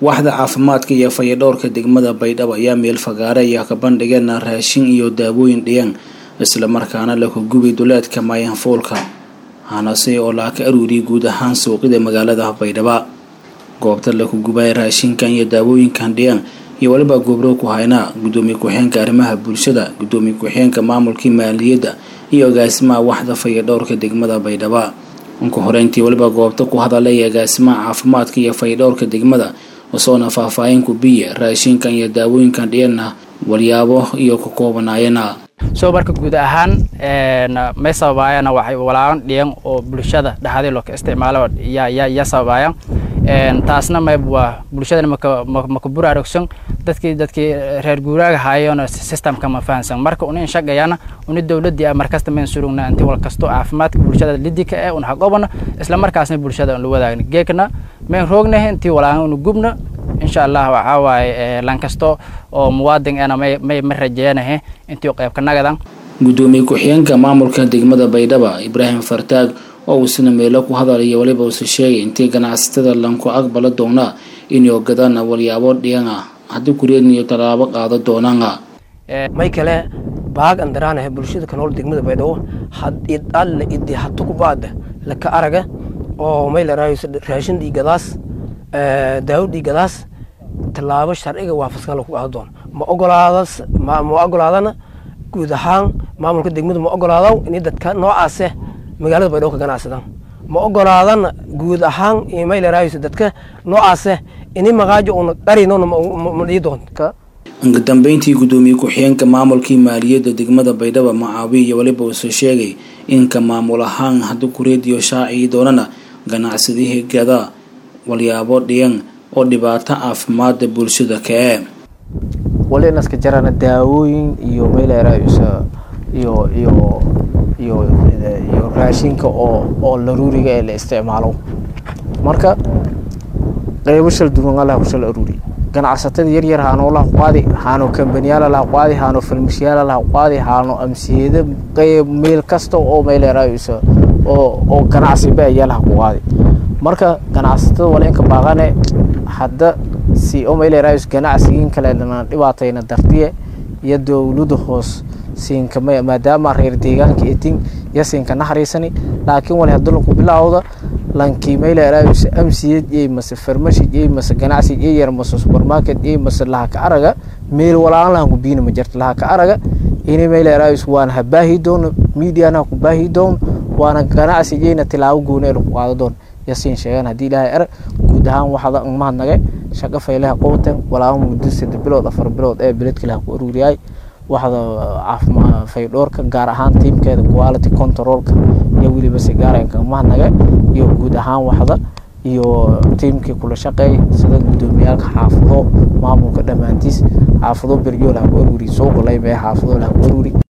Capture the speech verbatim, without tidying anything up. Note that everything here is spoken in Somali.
Waaxda caafimaadka iyo fayadhowrka degmada Baydhabo ayaa meel fagaare iyo ka bandhigeen raashin iyo daawooyin dhiyaan isla markaana la ku gubay duleedka Mayan Foolka hanase oo la ka aruuriyay guud ahaan suuqyada magaalada Baydhabo. Goobta la ku gubay raashinkan iyo daawooyinkan dhiyaan iyo waliba gobro ku hayna gudoomiye ku-xigeenka arrimaha bulshada, gudoomiye ku-xigeenka maamulka maaliyadda iyo agaasimaha waaxda fayadhowrka degmada Baydhabo. Unka horeyntii waliba goobta ku hadalay agaasimaha caafimaadka iyo fayadhowrka degmada وصونا فافاين كوبية راشين كان يداوين كان دينا واليابو iyo ku koobanaayna soo marka guud ahaan een ma sababayana waxay walaan dhiyan oo bulshada dhaxday loo ka isticmaalo ya ya ya sababaya een taasna ma waa bulshada ma ma ku buraarugsan dadkii dadkii reer guuraaga haayona systemka ma fahansan marka uu in shaqayana uu dawladda markasta meen surugna intii wal kasto caafimaadka bulshada lidika ee una xaqobana isla markaasna bulshada la wadaagna geekna meen roognahay intii walaan uu gubna insha Allah waxa waay lan kasto oo muwaadin ana may ma rajeenahay intii qayb ka nagadan gudoomiye ku-xigeenka maamulka degmada Baydhabo Ibrahim Fartaag oo uu sina meelo ku hadalay waliba uu sheegay intii ganacsatada lan ku aqbala doona in iyo gadana walyaabo dhiyana hadii ku reedniyo talaabo qaado doonanga may kale baag andaraanahay bulshada ka nool degmada Baydhabo had idal idii hatu ku baad la ka araga oo may la raayis raashin digadaas ee daawad digadaas talaabo sharciga waafaqsan lagu qaado doon ma ogolaadas ma ogolaadana guud ahaan maamulka degmada ma ogolaado in dadka noocaas ah magaalada Baydhabo ka ganacsadaan ma ogolaadana guud ahaan email raayis dadka noocaas ah in magaajo oo qarino ma dhiidoon ka ugu dambeyntii gudoomiye ku-xigeenka maamulka maaliyadda degmada Baydhabo Macaawi iyo waliba uu sheegay in ka maamul ahaan hadii ku reediyo shaaci doonana ganacsiga gada walyaabo dhiyan oo dhibaato caafimaad bulshada ka ah walaal iska jarana daawooyin iyo meel raayis iyo iyo iyo iyo raashinka oo oo laruuriga ee la isticmaalo marka qaybo shal duwan la shal aruuri ganacsatada yar yar haano la qaadi haano kambaniyada la qaadi haano filmishiyada la qaadi haano amsiyada qayb meel kasta oo meel raayis oo oo ganacsi baa la qaadi marka ganacsatada wala in ka baaqane hadda si oo meel raayis ganacsiga kale lana dhibaatayna dartiye iyo dawladda hoos siin kama maadaama reer deegaanka eetin yasinka naxariisani laakiin wali hadda ku bilaawda lankii meel raayis amsiyad iyo mas farmashi iyo mas ganacsi iyo yar mas supermarket iyo mas la ka araga meel wala aan ku biina ma jirto la ka araga inay meel raayis waan habaahi doon media na ku baahi doon waana ganacsi jeena tilaaw gooneel ku qaado doon yasin sheegan hadii ilaahay ar guud ahaan waxada ma hadnagay shaqo faylaha qowtan wala muddo saddex bilood afar bilood ee biladka la ku ururiyay waxda caafimaad fayadhowrka gaar ahaan teamkeeda quality controlka iyo waliba si gaar ah ma hadnagay iyo guud ahaan waxda iyo teamkii kula shaqeey sida gudoomiyaalka xaafado maamulka dhamaantiis xaafado beryo la ku ururiyo soo galay bay xaafado la ku ururiyo